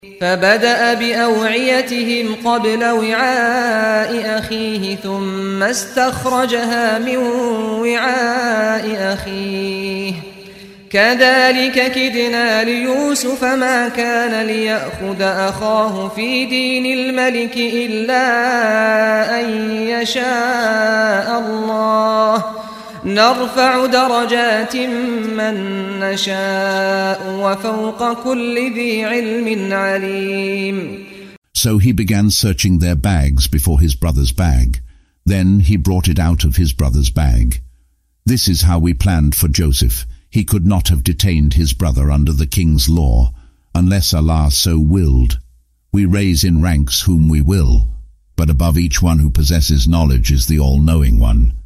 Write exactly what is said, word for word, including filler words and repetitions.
فبدأ بأوعيتهم قبل وعاء أخيه ثم استخرجها من وعاء أخيه كذلك كدنا ليوسف ما كان ليأخذ أخاه في دين الملك إلا أن يشاء الله نرفع درجات من نشاء وفوق كل ذي علم عليم. So he began searching their bags before his brother's bag. Then he brought it out of his brother's bag. This is how we planned for Joseph. He could not have detained his brother under the king's law, unless Allah so willed. We raise in ranks whom we will, but above each one who possesses knowledge is the All-Knowing One.